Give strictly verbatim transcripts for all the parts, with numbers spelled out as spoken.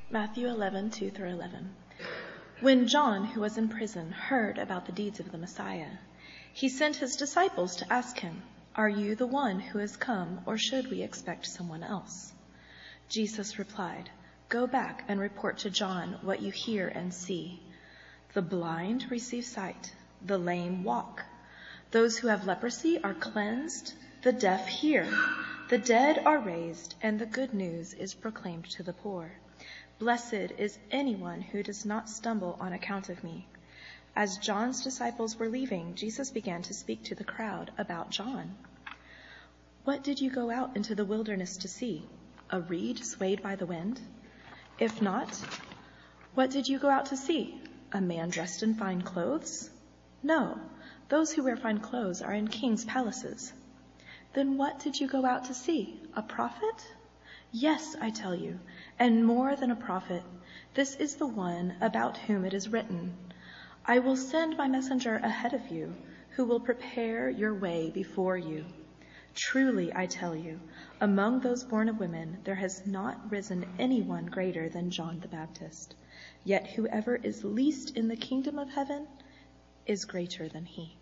Matthew eleven, two through eleven. When John, who was in prison, heard about the deeds of the Messiah, he sent his disciples to ask him, "Are you the one who has come, or should we expect someone else?" Jesus replied, "Go back and report to John what you hear and see. The blind receive sight, the lame walk. Those who have leprosy are cleansed, the deaf hear, the dead are raised, and the good news is proclaimed to the poor. Blessed is anyone who does not stumble on account of me." As John's disciples were leaving, Jesus began to speak to the crowd about John. "What did you go out into the wilderness to see? A reed swayed by the wind? If not, what did you go out to see? A man dressed in fine clothes? No, those who wear fine clothes are in kings' palaces. Then what did you go out to see? A prophet? Yes, I tell you, and more than a prophet. This is the one about whom it is written, 'I will send my messenger ahead of you, who will prepare your way before you.' Truly, I tell you, among those born of women, there has not risen anyone greater than John the Baptist. Yet whoever is least in the kingdom of heaven is greater than he."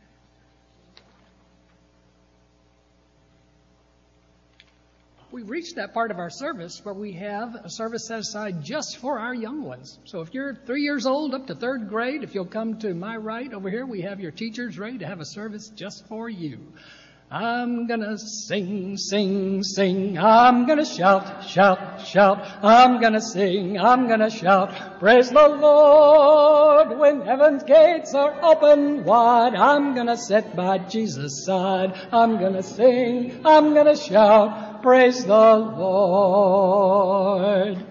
We've reached that part of our service where we have a service set aside just for our young ones. So if you're three years old up to third grade, if you'll come to my right over here, we have your teachers ready to have a service just for you. I'm gonna sing, sing, sing. I'm gonna shout, shout, shout. I'm gonna sing, I'm gonna shout. Praise the Lord when heaven's gates are open wide. I'm gonna sit by Jesus' side. I'm gonna sing, I'm gonna shout. Praise the Lord.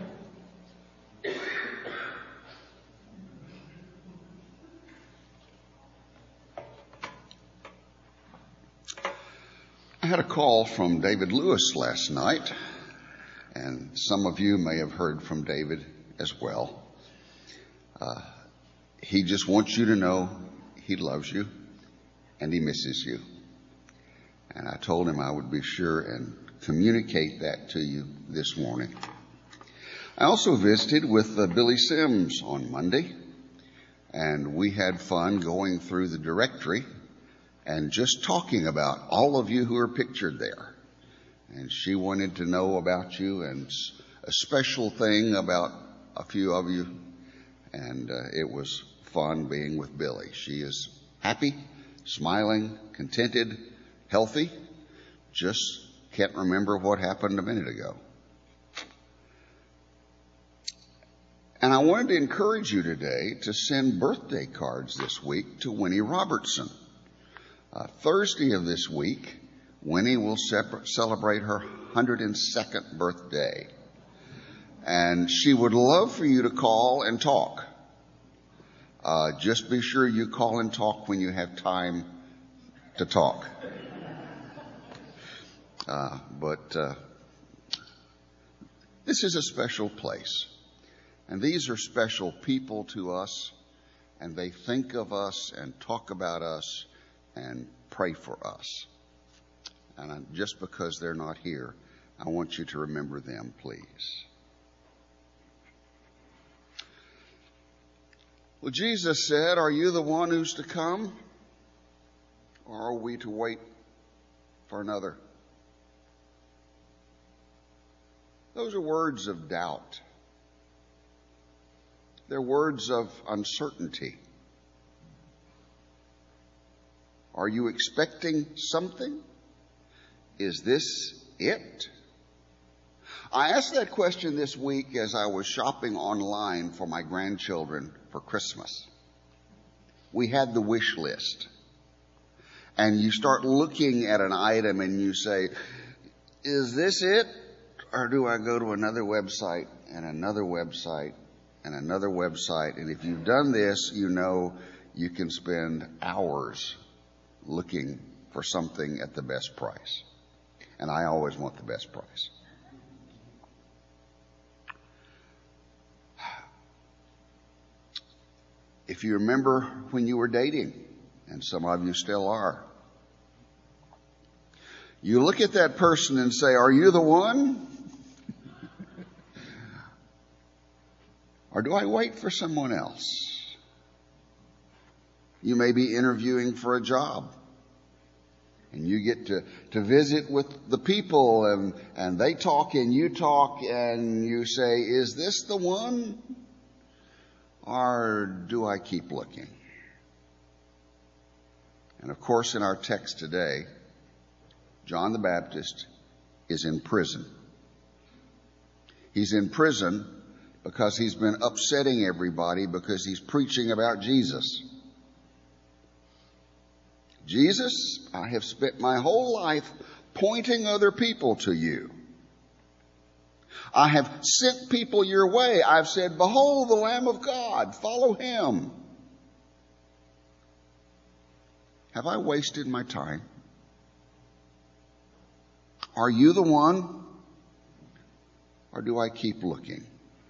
I had a call from David Lewis last night, and some of you may have heard from David as well. Uh, he just wants you to know he loves you and he misses you. And I told him I would be sure and communicate that to you this morning. I also visited with uh, Billy Sims on Monday, and we had fun going through the directory and just talking about all of you who are pictured there. And she wanted to know about you and a special thing about a few of you. And uh, it was fun being with Billy. She is happy, smiling, contented, healthy. Just can't remember what happened a minute ago. And I wanted to encourage you today to send birthday cards this week to Winnie Robertson. Uh, Thursday of this week, Winnie will separ- celebrate her one hundred second birthday. And she would love for you to call and talk. Uh, just be sure you call and talk when you have time to talk. Uh, but uh, this is a special place. And these are special people to us. And they think of us and talk about us and pray for us. And just because they're not here, I want you to remember them, please. Well, Jesus said, "Are you the one who's to come? Or are we to wait for another?" Those are words of doubt. They're words of uncertainty. Are you expecting something? Is this it? I asked that question this week as I was shopping online for my grandchildren for Christmas. We had the wish list. And you start looking at an item and you say, is this it? Or do I go to another website and another website and another website? And if you've done this, you know you can spend hours looking for something at the best price. And I always want the best price. If you remember when you were dating, and some of you still are, you look at that person and say, "Are you the one?" Or do I wait for someone else? You may be interviewing for a job. And you get to, to visit with the people, and, and they talk and you talk, and you say, is this the one? Or do I keep looking? And of course, in our text today, John the Baptist is in prison. He's in prison because he's been upsetting everybody because he's preaching about Jesus. Jesus, I have spent my whole life pointing other people to you. I have sent people your way. I've said, behold the Lamb of God, follow him. Have I wasted my time? Are you the one? Or do I keep looking?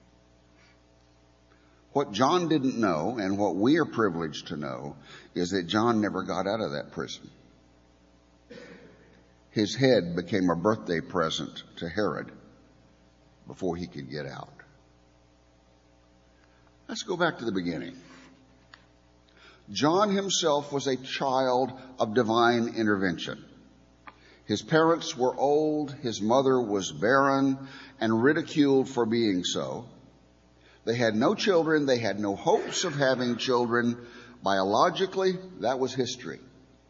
What John didn't know, and what we are privileged to know, is that John never got out of that prison. His head became a birthday present to Herod before he could get out. Let's go back to the beginning. John himself was a child of divine intervention. His parents were old, his mother was barren and ridiculed for being so. They had no children, they had no hopes of having children. Biologically, that was history.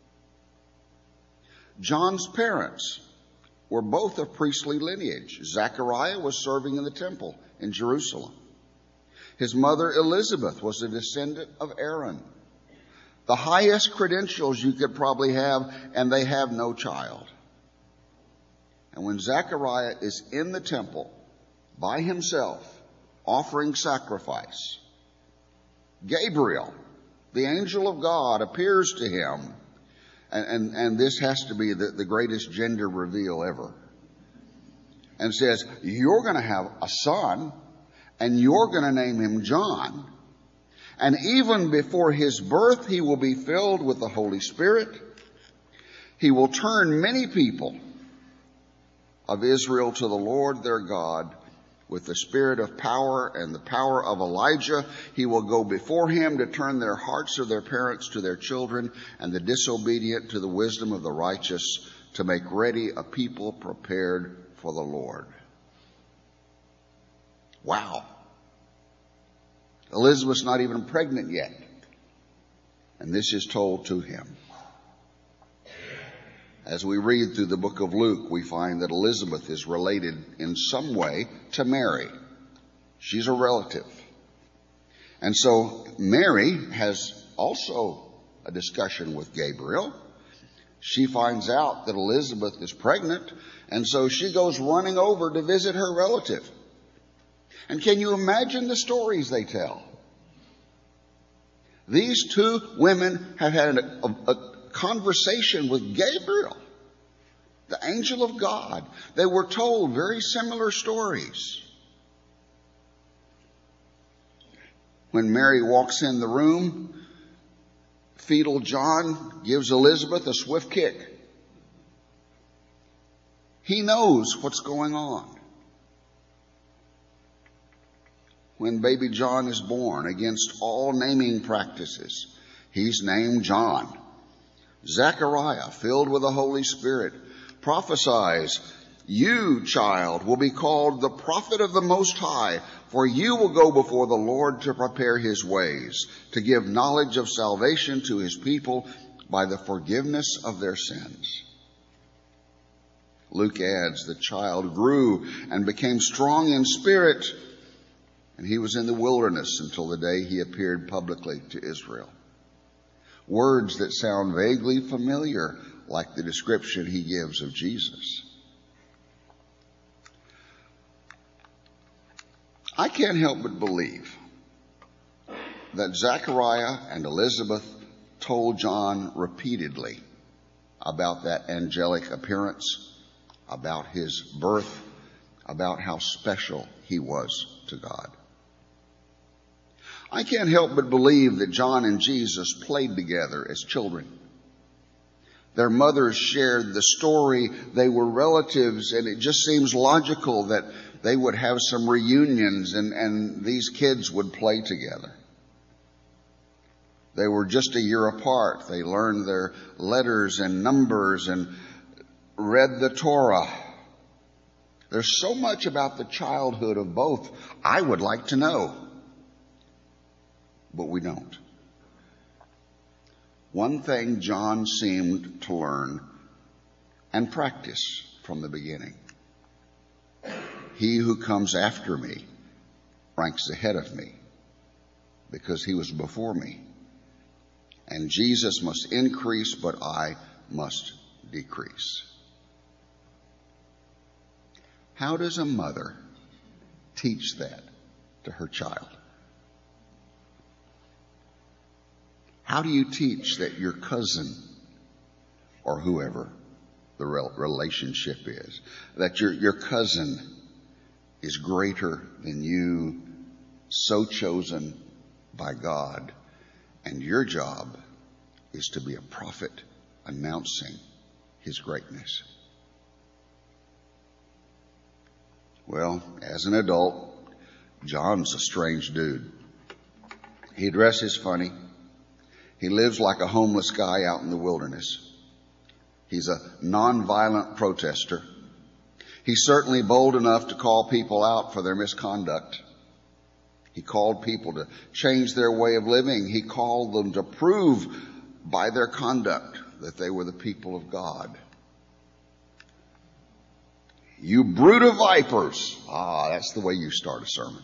John's parents were both of priestly lineage. Zechariah was serving in the temple in Jerusalem. His mother Elizabeth was a descendant of Aaron. The highest credentials you could probably have, and they have no child. And when Zechariah is in the temple by himself, offering sacrifice, Gabriel, the angel of God, appears to him, and, and, and this has to be the, the greatest gender reveal ever, and says, you're going to have a son, and you're going to name him John, and even before his birth he will be filled with the Holy Spirit. He will turn many people of Israel to the Lord their God with the spirit of power and the power of Elijah. He will go before him to turn their hearts of their parents to their children, and the disobedient to the wisdom of the righteous, to make ready a people prepared for the Lord. Wow. Elizabeth's not even pregnant yet, and this is told to him. As we read through the book of Luke, we find that Elizabeth is related in some way to Mary. She's a relative. And so Mary has also a discussion with Gabriel. She finds out that Elizabeth is pregnant, and so she goes running over to visit her relative. And can you imagine the stories they tell? These two women have had a, a, a conversation with Gabriel, the angel of God. They were told very similar stories. When Mary walks in the room, fetal John gives Elizabeth a swift kick. He knows what's going on. When baby John is born, against all naming practices, he's named John. Zechariah, filled with the Holy Spirit, prophesies, you, child, will be called the prophet of the Most High, for you will go before the Lord to prepare his ways, to give knowledge of salvation to his people by the forgiveness of their sins. Luke adds, the child grew and became strong in spirit, and he was in the wilderness until the day he appeared publicly to Israel. Words that sound vaguely familiar, like the description he gives of Jesus. I can't help but believe that Zechariah and Elizabeth told John repeatedly about that angelic appearance, about his birth, about how special he was to God. I can't help but believe that John and Jesus played together as children. Their mothers shared the story. They were relatives, and it just seems logical that they would have some reunions and, and these kids would play together. They were just a year apart. They learned their letters and numbers and read the Torah. There's so much about the childhood of both I would like to know, but we don't. One thing John seemed to learn and practice from the beginning. He who comes after me ranks ahead of me because he was before me. And Jesus must increase, but I must decrease. How does a mother teach that to her child? How do you teach that your cousin or whoever the relationship is, that your, your cousin is greater than you, so chosen by God, and your job is to be a prophet announcing his greatness? Well, as an adult, John's a strange dude. He dresses funny. He lives like a homeless guy out in the wilderness. He's a nonviolent protester. He's certainly bold enough to call people out for their misconduct. He called people to change their way of living. He called them to prove by their conduct that they were the people of God. You brood of vipers. Ah, that's the way you start a sermon.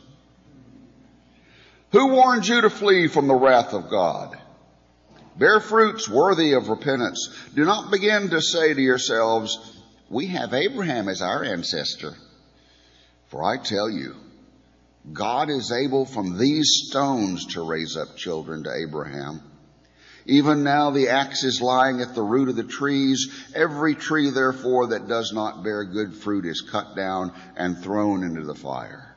Who warned you to flee from the wrath of God? Bear fruits worthy of repentance. Do not begin to say to yourselves, we have Abraham as our ancestor. For I tell you, God is able from these stones to raise up children to Abraham. Even now the axe is lying at the root of the trees. Every tree, therefore, that does not bear good fruit is cut down and thrown into the fire.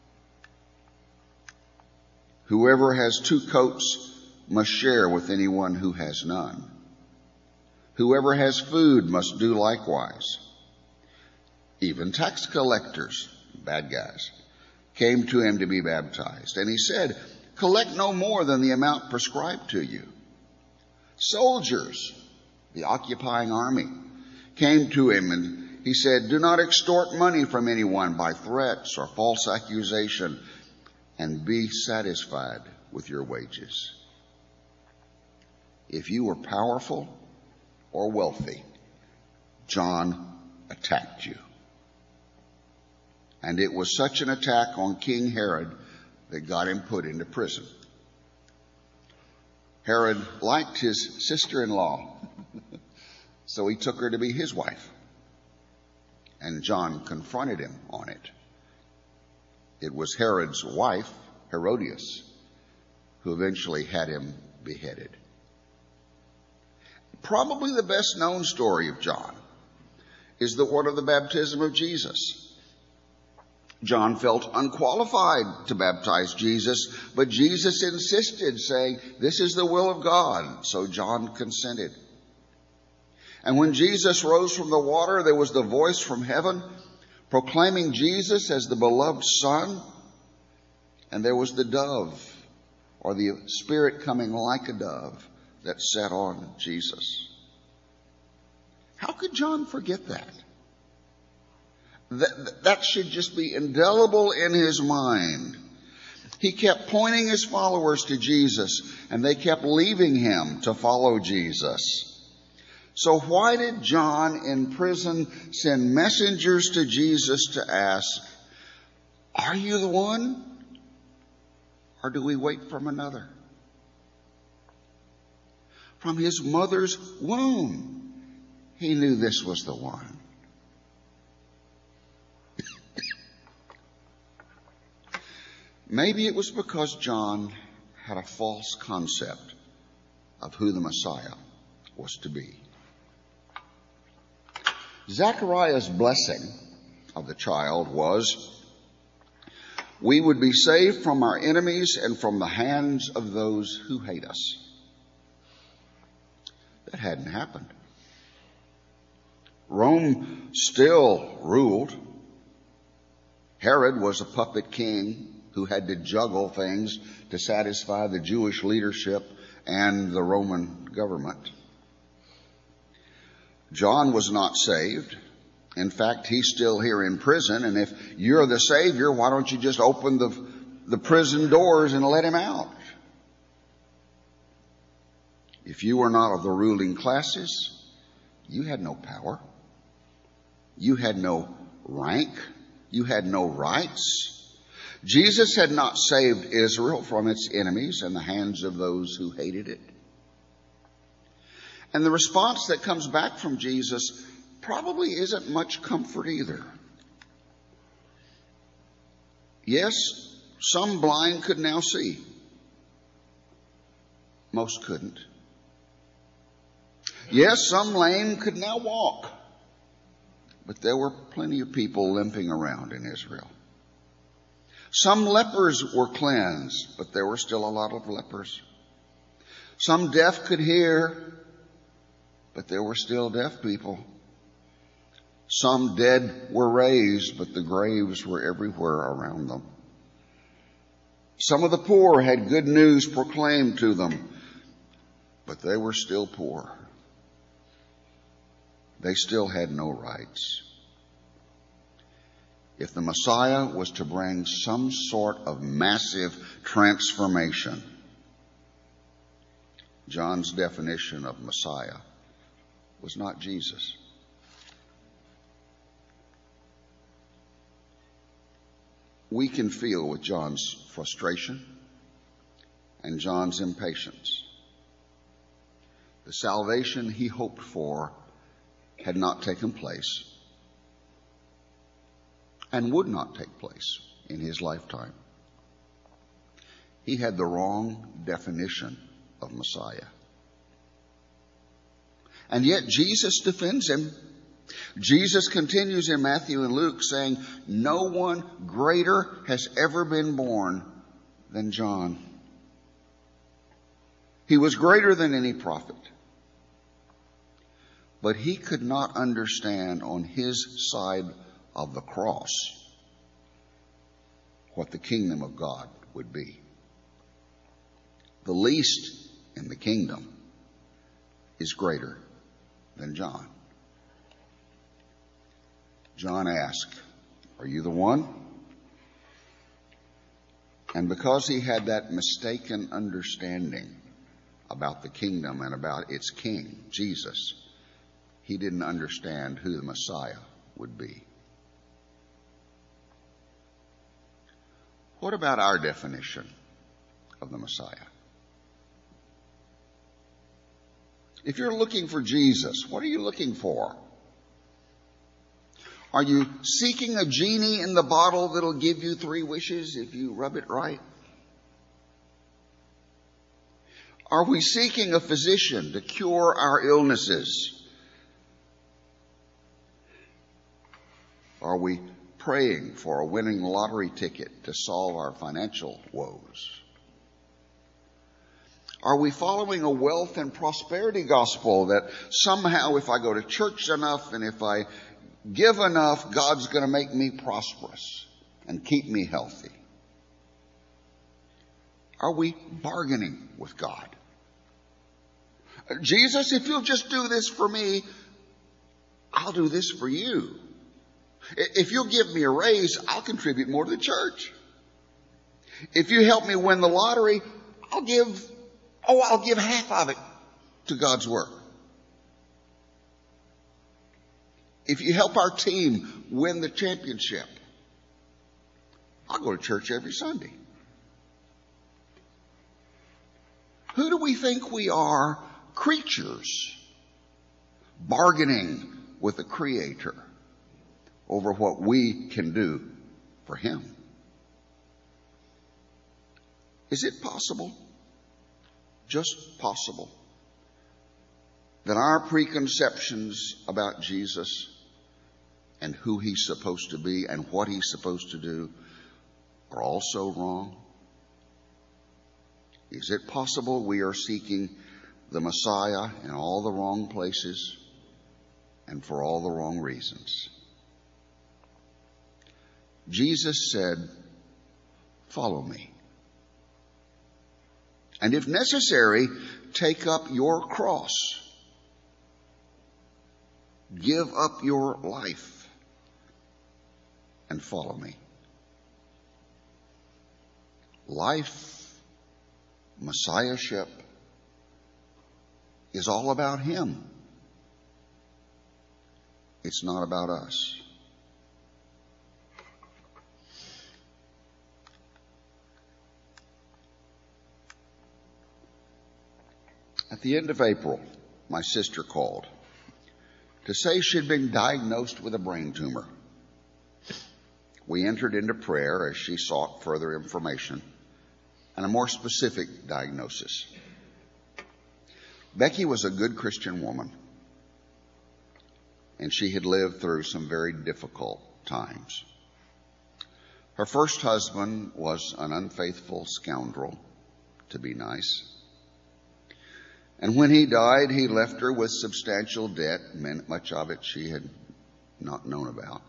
Whoever has two coats must share with anyone who has none. Whoever has food must do likewise. Even tax collectors, bad guys, came to him to be baptized. And he said, collect no more than the amount prescribed to you. Soldiers, the occupying army, came to him and he said, do not extort money from anyone by threats or false accusation, and be satisfied with your wages. If you were powerful or wealthy, John attacked you. And it was such an attack on King Herod that got him put into prison. Herod liked his sister-in-law, so he took her to be his wife. And John confronted him on it. It was Herod's wife, Herodias, who eventually had him beheaded. Probably the best known story of John is the one of the baptism of Jesus. John felt unqualified to baptize Jesus, but Jesus insisted, saying, this is the will of God. So John consented. And when Jesus rose from the water, there was the voice from heaven proclaiming Jesus as the beloved Son. And there was the dove, or the Spirit coming like a dove, that sat on Jesus. How could John forget that? That, that should just be indelible in his mind. He kept pointing his followers to Jesus, and they kept leaving him to follow Jesus. So why did John in prison send messengers to Jesus to ask, are you the one? Or do we wait from another? From his mother's womb, he knew this was the one. Maybe it was because John had a false concept of who the Messiah was to be. Zechariah's blessing of the child was, we would be saved from our enemies and from the hands of those who hate us. That hadn't happened. Rome still ruled. Herod was a puppet king who had to juggle things to satisfy the Jewish leadership and the Roman government. John was not saved. In fact, he's still here in prison, and if you're the Savior, why don't you just open the, the prison doors and let him out? If you were not of the ruling classes, you had no power. You had no rank. You had no rights. Jesus had not saved Israel from its enemies and the hands of those who hated it. And the response that comes back from Jesus probably isn't much comfort either. Yes, some blind could now see. Most couldn't. Yes, some lame could now walk. But there were plenty of people limping around in Israel. Some lepers were cleansed, but there were still a lot of lepers. Some deaf could hear, but there were still deaf people. Some dead were raised, but the graves were everywhere around them. Some of the poor had good news proclaimed to them, but they were still poor. They still had no rights. If the Messiah was to bring some sort of massive transformation, John's definition of Messiah was not Jesus. We can feel with John's frustration and John's impatience. The salvation he hoped for had not taken place and would not take place in his lifetime. He had the wrong definition of Messiah. And yet Jesus defends him. Jesus continues in Matthew and Luke saying, no one greater has ever been born than John. He was greater than any prophet. But he could not understand on his side of the cross what the kingdom of God would be. The least in the kingdom is greater than John. John asked, are you the one? And because he had that mistaken understanding about the kingdom and about its king, Jesus, he didn't understand who the Messiah would be. What about our definition of the Messiah? If you're looking for Jesus, what are you looking for? Are you seeking a genie in the bottle that'll give you three wishes if you rub it right? Are we seeking a physician to cure our illnesses? Are we praying for a winning lottery ticket to solve our financial woes? Are we following a wealth and prosperity gospel that somehow if I go to church enough and if I give enough, God's going to make me prosperous and keep me healthy? Are we bargaining with God? Jesus, if you'll just do this for me, I'll do this for you. If you'll give me a raise, I'll contribute more to the church. If you help me win the lottery, I'll give, oh, I'll give half of it to God's work. If you help our team win the championship, I'll go to church every Sunday. Who do we think we are? Creatures bargaining with the Creator over what we can do for Him. Is it possible, just possible, that our preconceptions about Jesus and who He's supposed to be and what He's supposed to do are also wrong? Is it possible we are seeking the Messiah in all the wrong places? and for all the wrong reasons. Jesus said, "Follow me. And if necessary, take up your cross. Give up your life and follow me." Life, Messiahship, is all about Him. It's not about us. At the end of April, my sister called to say she'd been diagnosed with a brain tumor. We entered into prayer as she sought further information and a more specific diagnosis. Becky was a good Christian woman, and she had lived through some very difficult times. Her first husband was an unfaithful scoundrel, to be nice. And when he died, he left her with substantial debt, much of it she had not known about.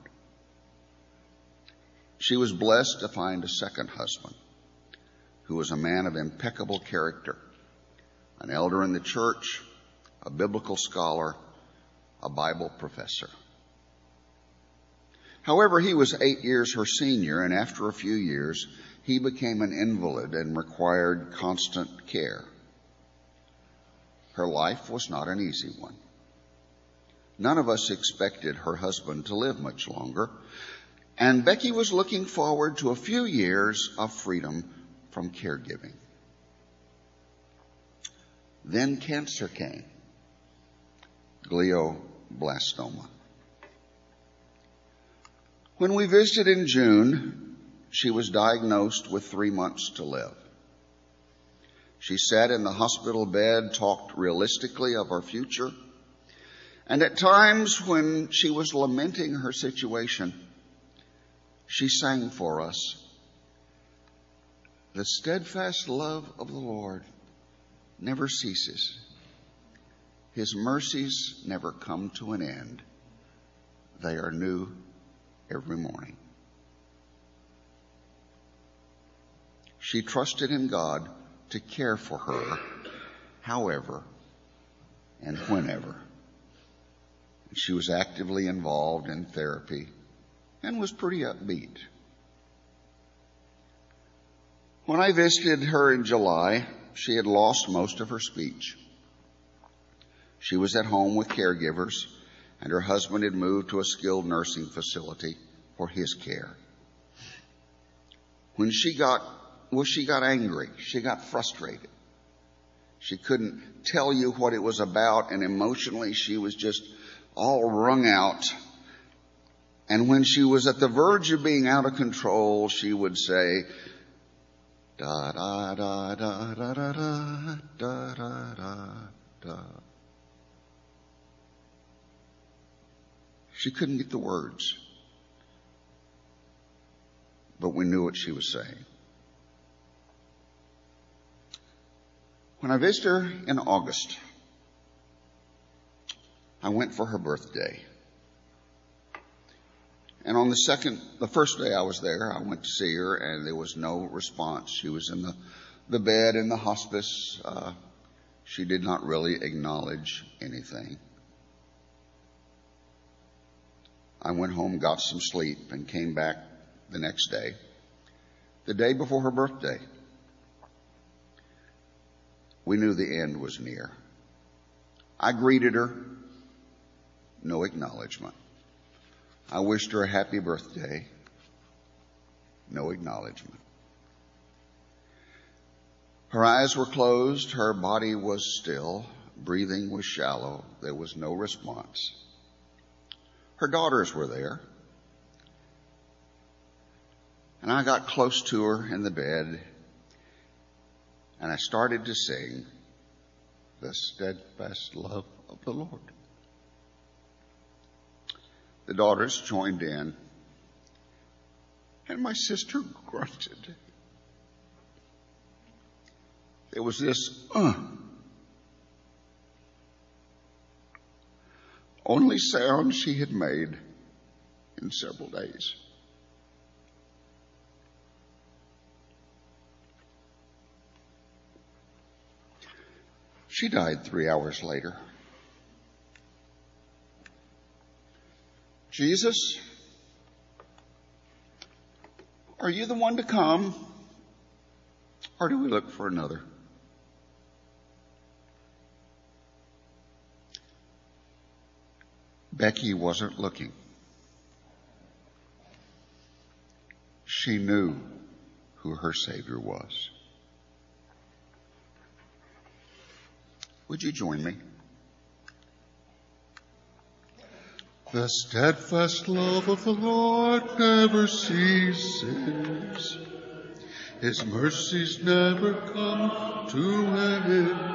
She was blessed to find a second husband, who was a man of impeccable character, an elder in the church, a biblical scholar, a Bible professor. However, he was eight years her senior, and after a few years, he became an invalid and required constant care. Her life was not an easy one. None of us expected her husband to live much longer, and Becky was looking forward to a few years of freedom from caregiving. Then cancer came, glioblastoma. When we visited in June, she was diagnosed with three months to live. She sat in the hospital bed, talked realistically of our future, and at times when she was lamenting her situation, she sang for us, "The steadfast love of the Lord never ceases. His mercies never come to an end. They are new every morning." She trusted in God to care for her however and whenever. She was actively involved in therapy and was pretty upbeat. When I visited her in July, she had lost most of her speech. She was at home with caregivers, and her husband had moved to a skilled nursing facility for his care. When she got Well, she got angry. She got frustrated. She couldn't tell you what it was about, and emotionally she was just all wrung out. And when she was at the verge of being out of control, she would say, da da da da da da da da da da da. She couldn't get the words, but we knew what she was saying. When I visited her in August, I went for her birthday. And on the second, the first day I was there, I went to see her, and there was no response. She was in the, the bed in the hospice. Uh, she did not really acknowledge anything. I went home, got some sleep, and came back the next day, the day before her birthday. We knew the end was near. I greeted her, no acknowledgement. I wished her a happy birthday, no acknowledgement. Her eyes were closed, her body was still, breathing was shallow, there was no response. Her daughters were there, and I got close to her in the bed, and I started to sing, "The steadfast love of the Lord." The daughters joined in, and my sister grunted. There was this, uh. only sound she had made in several days. She died three hours later. Jesus, are you the one to come, or do we look for another? Becky wasn't looking. She knew who her Savior was. Would you join me? The steadfast love of the Lord never ceases. His mercies never come to an end.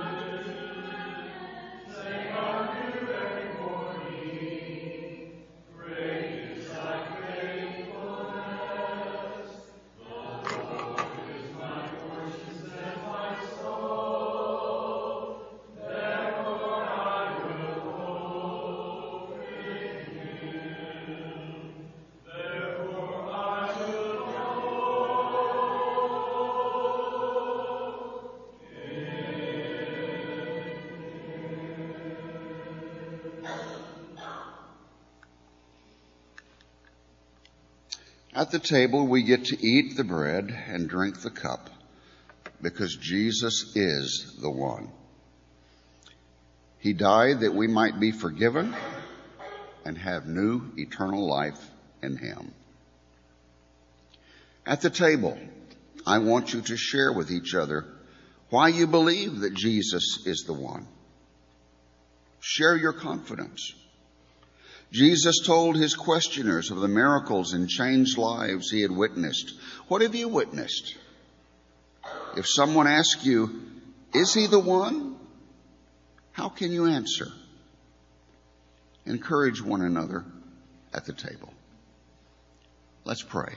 At the table, we get to eat the bread and drink the cup because Jesus is the one. He died that we might be forgiven and have new eternal life in him. At the table, I want you to share with each other why you believe that Jesus is the one. Share your confidence. Jesus told his questioners of the miracles and changed lives he had witnessed. What have you witnessed? If someone asks you, is he the one? How can you answer? Encourage one another at the table. Let's pray.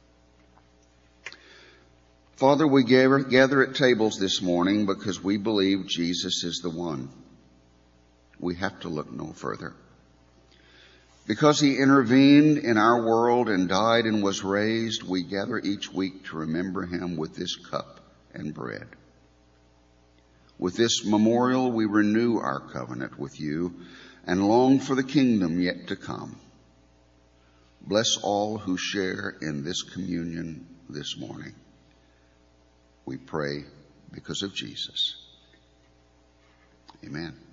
Father, we gather, gather at tables this morning because we believe Jesus is the one. We have to look no further. Because he intervened in our world and died and was raised, we gather each week to remember him with this cup and bread. With this memorial, we renew our covenant with you and long for the kingdom yet to come. Bless all who share in this communion this morning. We pray because of Jesus. Amen.